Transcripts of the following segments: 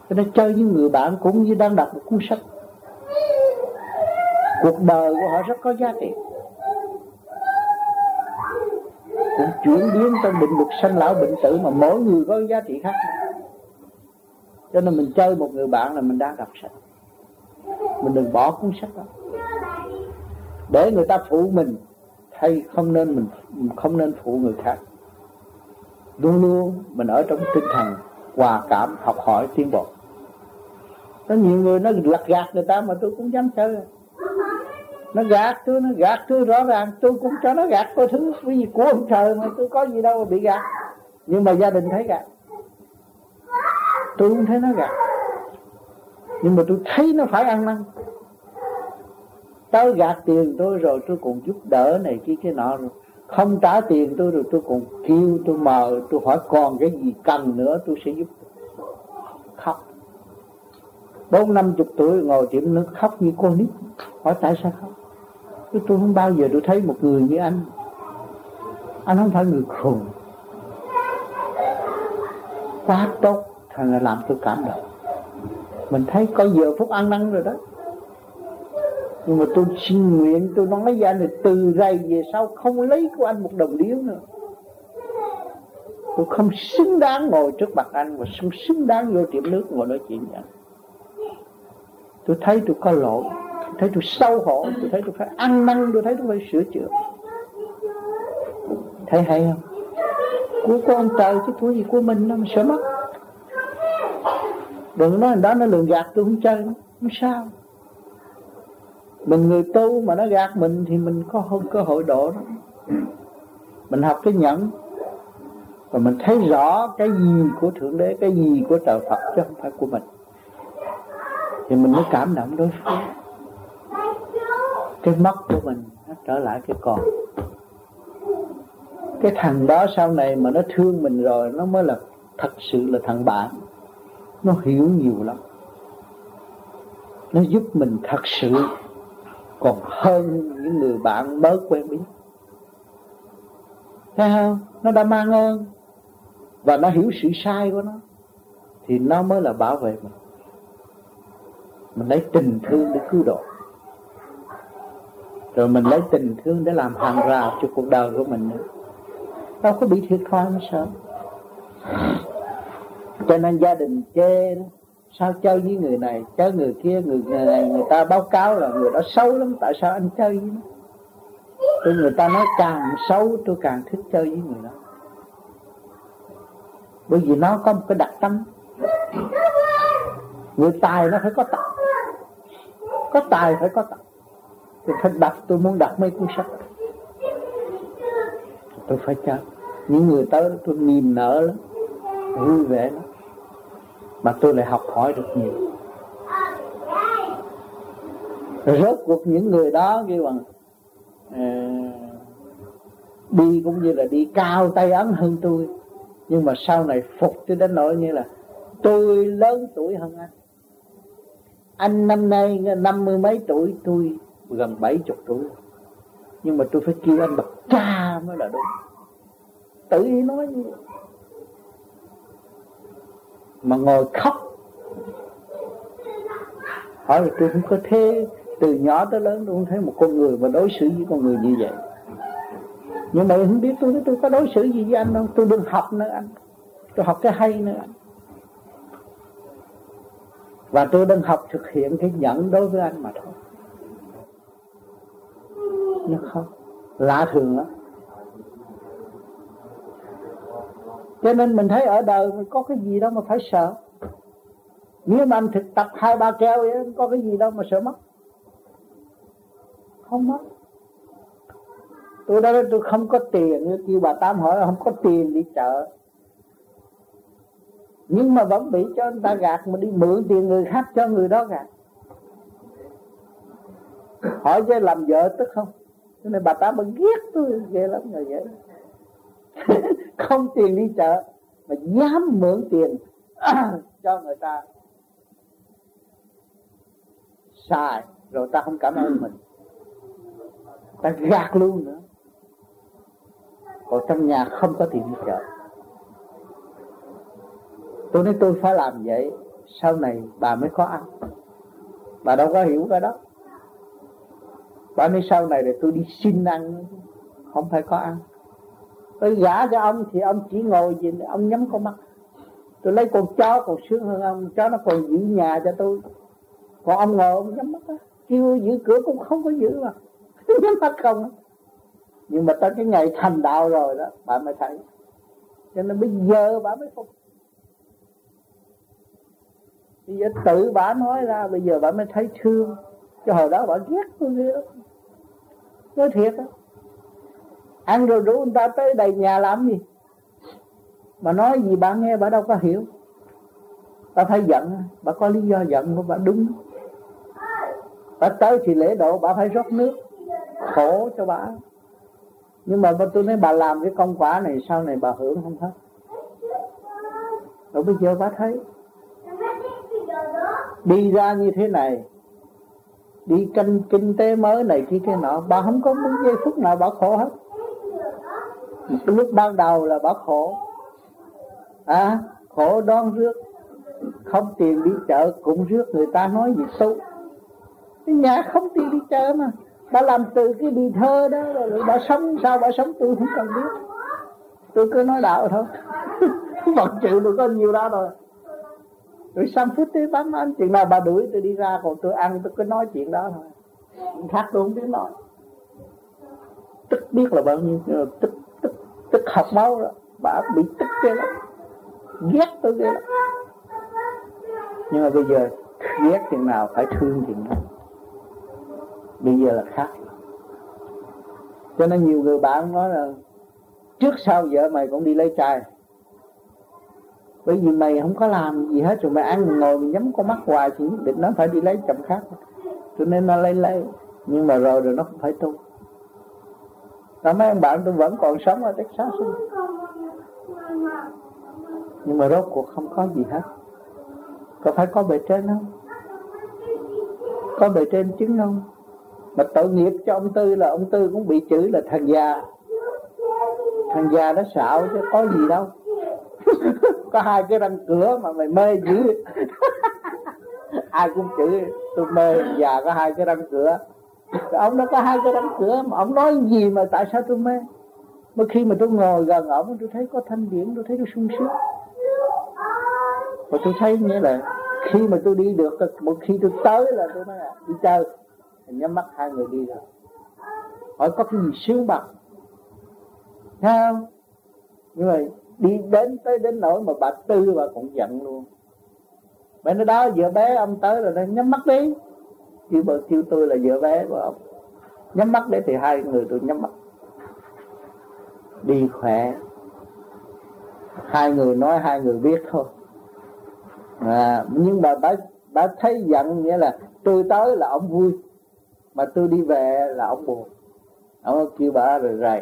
Cho nên chơi với người bạn cũng như đang đọc một cuốn sách. Cuộc đời của họ rất có giá trị, cũng chuyển biến trong định luật sanh lão bệnh tử, mà mỗi người có giá trị khác nhau. Cho nên mình chơi một người bạn là mình đang đọc sách. Mình đừng bỏ cuốn sách đó để người ta phụ mình, hay mình không nên phụ người khác. Luôn luôn mình ở trong tinh thần hòa cảm, học hỏi, tiến bộ. Có nhiều người nó lật gạt người ta mà tôi cũng dám chơi. Nó gạt tôi rõ ràng, tôi cũng cho nó gạt coi thứ cái gì của ông trời mà tôi có gì đâu mà bị gạt. Nhưng mà gia đình thấy gạt, tôi không thấy nó gạt, nhưng mà tôi thấy nó phải ăn năn. Tới gạt tiền tôi rồi tôi còn giúp đỡ này kia cái nọ, rồi không trả tiền tôi rồi tôi còn kêu, tôi mời, tôi hỏi còn cái gì cần nữa tôi sẽ giúp. Khóc 40-50 tuổi ngồi tiệm nước khóc như con nít. Hỏi tại sao khóc? Tôi không bao giờ tôi thấy một người như anh không phải người khùng, quá tốt, thành là làm tôi cảm động. Mình thấy có giờ phút ăn năn rồi đó. Nhưng mà tôi xin nguyện, tôi nói với anh là từ đây về sau không lấy của anh một đồng điếu nữa. Tôi không xứng đáng ngồi trước mặt anh, và không xứng đáng vô tiệm nước ngồi nói chuyện với anh. Tôi thấy tôi có lỗi, tôi thấy tôi xấu hổ, tôi thấy tôi phải ăn năn, tôi thấy tôi phải sửa chữa. Thấy hay không? Của ông trời chứ của gì của mình nó mà sợ mất. Đừng nói đó nó lường gạt tôi không chơi nữa, không sao. Mình người tu mà nó gạt mình thì mình có cơ hội độ đó. Mình học cái nhẫn, và mình thấy rõ cái gì của Thượng Đế, cái gì của trời Phật chứ không phải của mình, thì mình mới cảm động đối phương. Cái mất của mình nó trở lại cái còn. Cái thằng đó sau này mà nó thương mình rồi, nó mới là thật sự là thằng bạn. Nó hiểu nhiều lắm, nó giúp mình thật sự còn hơn những người bạn mới quen biết. Thấy không? Nó đã mang ơn và nó hiểu sự sai của nó, thì nó mới là bảo vệ mình. Mình lấy tình thương để cứu độ, rồi mình lấy tình thương để làm hàng rào cho cuộc đời của mình nữa. Đâu có bị thiệt thòi mới sợ. Cho nên gia đình chê đó, sao chơi với người này, chơi người kia, người này người ta báo cáo là người đó xấu lắm, tại sao anh chơi với nó? Tôi người ta nói càng xấu tôi càng thích chơi với người đó, bởi vì nó có một cái đặc tính. Người tài nó phải có tật, có tài phải có tật. Tôi phải đọc, tôi muốn đọc mấy cuốn sách, tôi phải chơi. Những người tới tôi niềm nở lắm, vui vẻ lắm, mà tôi lại học hỏi được nhiều. Rồi rốt cuộc những người đó kêu bằng đi cũng như là đi cao tay ấn hơn tôi, nhưng mà sau này phục tôi đến nỗi như là tôi lớn tuổi hơn anh. Anh năm nay 50 mấy tuổi, tôi gần 70 tuổi, nhưng mà tôi phải kêu anh bậc cha mới là đúng. Tự ý nói như vậy mà ngồi khóc. Hỏi là tôi không có thế, từ nhỏ tới lớn tôi không thấy một con người mà đối xử với con người như vậy. Nhưng mà không biết tôi có đối xử gì với anh đâu. Tôi đừng học nữa anh, tôi học cái hay nữa anh. Và tôi đang học thực hiện cái nhẫn đối với anh mà thôi. Nhưng không, lạ thường lắm. Cho nên mình thấy ở đời mình có cái gì đâu mà phải sợ. Nếu mà anh thực tập 2-3 keo vậy, có cái gì đâu mà sợ mất. Không mất. Tôi nói tôi không có tiền, kêu bà Tám hỏi không có tiền đi chợ, nhưng mà vẫn bị cho người ta gạt, mà đi mượn tiền người khác cho người đó gạt. Hỏi chứ làm vợ tức không? Cho nên bà Tám bà ghét tôi ghê lắm rồi vậy. Không tiền đi chợ mà dám mượn tiền cho người ta xài, rồi ta không cảm ơn mình, ta gạt luôn nữa. Còn trong nhà không có tiền đi chợ. Tôi nói tôi phải làm vậy, sau này bà mới có ăn. Bà đâu có hiểu cái đó. Bà nói sau này để tôi đi xin ăn, không phải có ăn. Tôi gả cho ông thì ông chỉ ngồi gì, ông nhắm con mắt. Tôi lấy con chó còn sướng hơn ông, chó nó còn giữ nhà cho tôi. Còn ông ngồi ông nhắm mắt á, kêu giữ cửa cũng không có giữ mà. Nhắm mắt không. Nhưng mà tới cái ngày thành đạo rồi đó, bà mới thấy. Cho nên bây giờ bà mới phục. Bây giờ tự bà nói ra, bây giờ bà mới thấy thương. Chứ hồi đó bà ghét tôi ghê lắm. Nói thiệt đó. Ăn rồi rủ người ta tới đầy nhà làm gì. Bà nói gì bà nghe bà đâu có hiểu. Bà phải giận, bà có lý do giận của bà đúng. Bà tới thì lễ độ bà phải rót nước khổ cho bà. Nhưng mà tôi nói bà làm cái công quả này sau này bà hưởng không hết. Rồi bây giờ bà thấy đi ra như thế này, đi kinh tế mới này kia kia nọ, bà không có một giây phút nào bà khổ hết. Cái lúc ban đầu là bà khổ, khổ đón rước, không tiền đi chợ cũng rước người ta nói gì tu. Cái nhà không tiền đi chợ mà, bà làm từ cái bì thơ đó rồi bà sống sao bà sống tôi không cần biết. Tôi cứ nói đạo thôi. Phật chịu được có nhiều đó rồi. Rồi xong phút tới bắn anh, chuyện nào bà đuổi tôi đi ra, còn tôi ăn tôi cứ nói chuyện đó thôi. Khác tôi không biết nói. Tức biết là bao nhiêu, tức học máu đó. Bà bị tức ghê lắm, ghét tôi ghê lắm. Nhưng mà bây giờ ghét chuyện nào phải thương chuyện nào. Bây giờ là khác. Cho nên nhiều người bạn nói là trước sau vợ mày cũng đi lấy trai. Bởi vì mày không có làm gì hết rồi mày ăn ngồi mày nhắm con mắt hoài thì định nó phải đi lấy chồng khác. Cho nên nó lấy. Nhưng mà rồi nó không phải tu. Đó, mấy ông bạn tôi vẫn còn sống ở Texas. Nhưng mà rốt cuộc không có gì hết. Có phải có bề trên không? Có bề trên chứng không? Mà tội nghiệp cho ông Tư là ông Tư cũng bị chửi là thằng già. Thằng già nó xạo chứ có gì đâu. Có hai cái răng cửa mà mày mê dữ. Ai cũng chửi tôi mê già có hai cái răng cửa. Ông nó có hai cái răng cửa mà ông nói gì mà tại sao tôi mê. Mà khi mà tôi ngồi gần ông tôi thấy có thanh điển, tôi thấy tôi sung sướng. Và tôi thấy nghĩa là khi mà tôi đi được, một khi tôi tới là tôi nói là đi chơi, nhắm mắt hai người đi rồi. Hỏi có cái gì sướng bằng, thấy không? Nhưng mà đi đến nỗi mà bà Tư bà cũng giận luôn. Bà nói đó vợ bé ông tới rồi, đây nhắm mắt đi. Kêu tôi là vợ bé của ông. Nhắm mắt để thì hai người tôi nhắm mắt. Đi khỏe. Hai người nói hai người biết thôi. Nhưng mà bà thấy giận nghĩa là tôi tới là ông vui, mà tôi đi về là ông buồn. Ông kêu bà rồi rầy.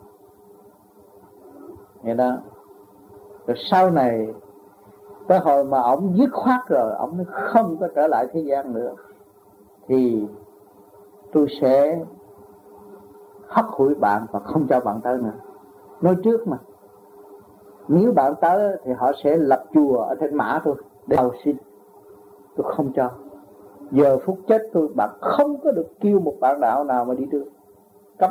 Vậy đó. Rồi sau này tới hồi mà ông dứt khoát rồi, ông không có trở lại thế gian nữa, thì tôi sẽ hất hủi bạn và không cho bạn tới nữa. Nói trước mà, nếu bạn tới thì họ sẽ lập chùa ở trên mã tôi để cầu xin. Tôi không cho. Giờ phút chết tôi, bạn không có được kêu một bạn đạo nào mà đi đưa. Cấm.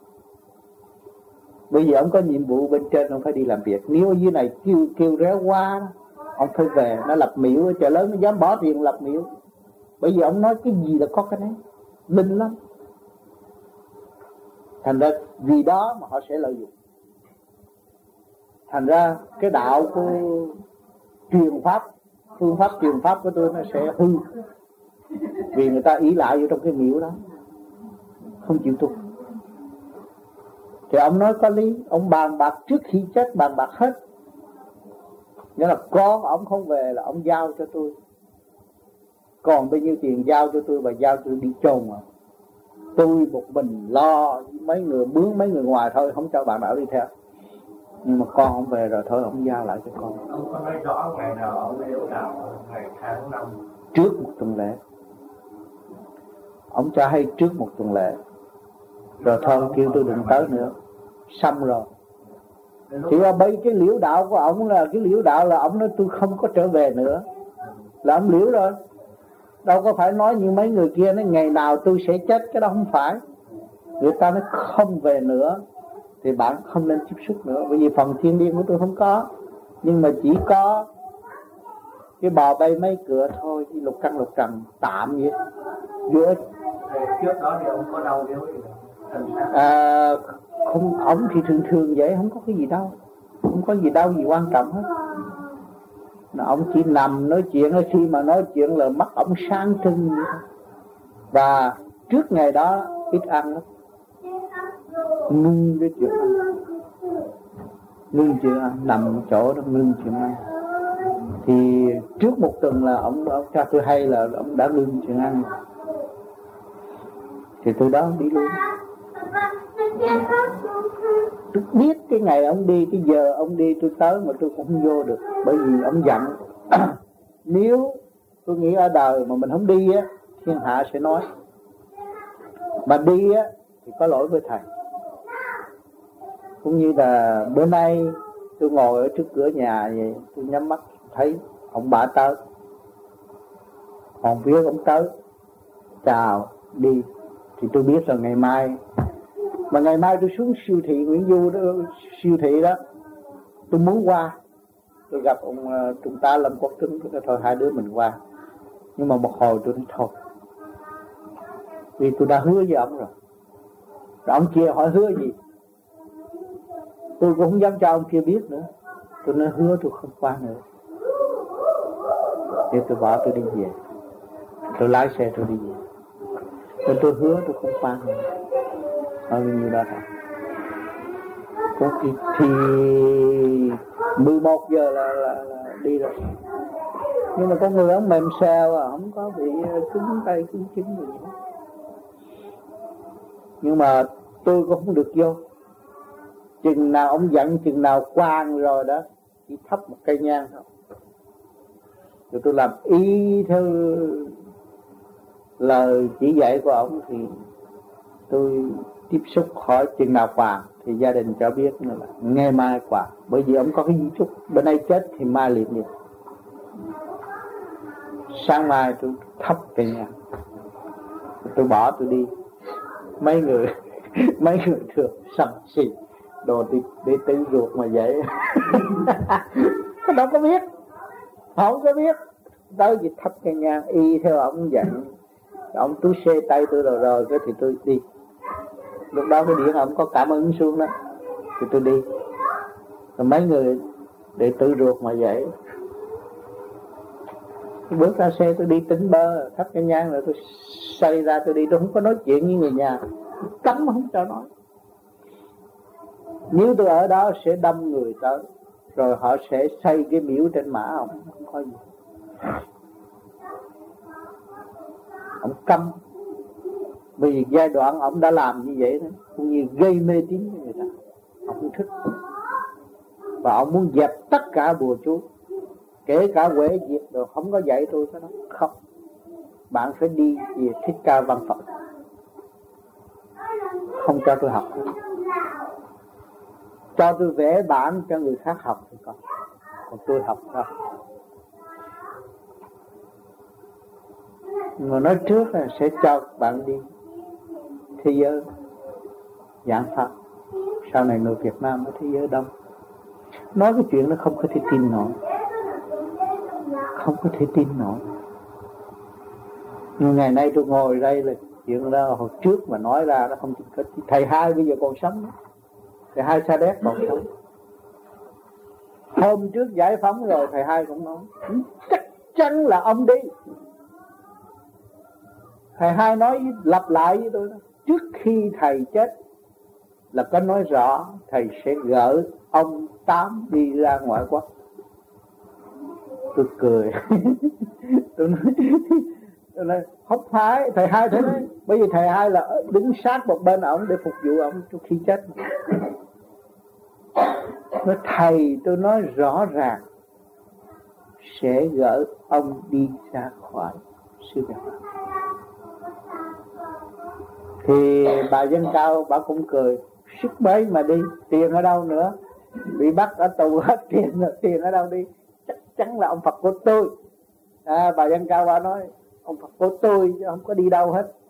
Bây giờ ông có nhiệm vụ bên trên, ông phải đi làm việc. Nếu ở dưới này kêu réo qua, ông phải về. Nó lập miễu ở chợ lớn, nó dám bỏ tiền lập miễu. Bởi vì ông nói cái gì là có cái đấy, linh lắm. Thành ra vì đó mà họ sẽ lợi dụng. Thành ra cái đạo của truyền pháp, phương pháp truyền pháp của tôi nó sẽ hư. Vì người ta ý lại vô trong cái miễu đó, không chịu tu. Thì ông nói có lý, ông bàn bạc trước khi chết, bàn bạc hết. Nghĩa là con ông không về là ông giao cho tôi. Còn bao nhiêu tiền giao cho tôi và giao tôi đi chôn à. Tôi một mình lo mấy người mướn mấy người ngoài thôi, không cho bạn nào đi theo. Nhưng mà con ông về rồi thôi, ông giao lại cho con. Ông có nói rõ ngày nào ông đi lúc nào, ngày tháng năm? Trước một tuần lễ. Ông cho hay trước một tuần lễ. Rồi thôi kêu tôi đừng tới nữa. Xong rồi. Thì bây cái liễu đạo của ông là, cái liễu đạo là ông nói tôi không có trở về nữa. là ông liễu rồi. Đâu có phải nói như mấy người kia nói ngày nào tôi sẽ chết, cái đó không phải. Người ta nói không về nữa thì bạn không nên tiếp xúc nữa, bởi vì phần thiên liêng của tôi không có, nhưng mà chỉ có cái bò bay mấy cửa thôi, cái lục căn tạm vậy vô ích. Trước đó thì ông có đau yếu gì không, ổng thì thường vậy, không có cái gì đâu, không có gì đâu gì quan trọng hết. Ông chỉ nằm nói chuyện, khi mà nói chuyện là mắt ổng sáng trưng vậy thôi. Và trước ngày đó ít ăn lắm, ngưng cái chuyện ăn, ngưng chuyện ăn, nằm chỗ đó ngưng chuyện ăn. Thì trước một tuần là ông cho tôi hay là ông đã ngưng chuyện ăn, thì tôi đó đi luôn. Tôi biết cái ngày ông đi, cái giờ ông đi tôi tới mà tôi cũng không vô được, bởi vì ông giận. Nếu tôi nghĩ ở đời mà mình không đi á, thiên hạ sẽ nói. Mà đi á thì có lỗi với thầy. Cũng như là bữa nay tôi ngồi ở trước cửa nhà vậy, tôi nhắm mắt thấy ông bà tới, còn biết ông tới chào đi, thì tôi biết là ngày mai. Mà ngày mai tôi xuống siêu thị Nguyễn Du đó, siêu thị đó, tôi muốn qua, tôi gặp ông Trung tá Lâm Quốc Tuấn, tôi nói thôi hai đứa mình qua. Nhưng mà một hồi tôi nói thôi, vì tôi đã hứa với ông rồi. Rồi ông kia hỏi hứa gì, tôi cũng không dám cho ông kia biết nữa. Tôi nói hứa tôi không qua nữa. Thì tôi bỏ tôi đi về, tôi lái xe tôi đi về. Nên tôi hứa tôi không qua nữa. Bao nhiêu đó thôi. Có thì 11 giờ là đi rồi. Nhưng mà có người ông mềm xèo à, không có bị cứng tay cứng chân gì hết. Nhưng mà tôi cũng không được vô. Chừng nào ông giận, chừng nào quang rồi đó, chỉ thắp một cây nhang thôi. Rồi tôi làm y theo lời chỉ dạy của ông, thì tôi tiếp xúc khỏi. Chừng nào quàng thì gia đình cho biết là ngày mai quàng, bởi vì ông có cái di chúc bữa nay chết thì mai liệm đi. Sáng mai tôi thắp cây nhang, tôi bỏ tôi đi. Mấy người thường sầm xì đồ đi tự ruột mà vậy. Đâu có biết, không có biết. Tới thì thắp cây nhang y theo ông dặn. Ông túi xê tay tôi rồi cái thì tôi đi. Lúc đó cái điện ông có cảm ứng xuống đó, thì tôi đi. Rồi mấy người để tự ruột mà vậy. Tôi bước ra xe tôi đi tính bơ, thắp cái nhang rồi tôi xoay ra tôi đi. Tôi không có nói chuyện với người nhà, cấm không cho nói. Nếu tôi ở đó sẽ đông người tới, rồi họ sẽ xây cái miếu trên mã ông, không có gì. Ông cấm. Vì giai đoạn ông đã làm như vậy đó, cũng như gây mê tín cho người ta. Ông không thích. Và ông muốn dẹp tất cả bùa chú, kể cả quẻ diệt rồi, không có dạy tôi cái đó. Không, bạn phải đi về Thích Ca Văn Phật, không cho tôi học. Cho tôi vẽ bản cho người khác học thì còn tôi học thôi. Mà nói trước là sẽ cho bạn đi thế giới giảng pháp. Sau này người Việt Nam ở thế giới đông. Nói cái chuyện nó không có thể tin nổi, không có thể tin nổi. Nhưng ngày nay tôi ngồi đây là chuyện đó hồi trước mà nói ra nó không có. Thầy Hai bây giờ còn sống, thầy Hai Sa Đéc còn sống. Hôm trước giải phóng rồi thầy Hai cũng nói chắc chắn là ông đi. Thầy Hai nói lặp lại với tôi đó, trước khi thầy chết là có nói rõ thầy sẽ gỡ ông Tám đi ra ngoại quốc. Tôi cười. Tôi nói không phải. Thầy Hai thế nói, bởi vì thầy Hai là đứng sát một bên ổng để phục vụ ổng trước khi chết. Nói thầy tôi nói rõ ràng sẽ gỡ ông đi ra khỏi sư viện. Thì bà Dân Cao bà cũng cười, sức mấy mà đi, tiền ở đâu nữa, bị bắt ở tù hết tiền rồi, tiền ở đâu đi, chắc chắn là ông Phật của tôi Bà Văn Cao bà nói ông Phật của tôi chứ không có đi đâu hết.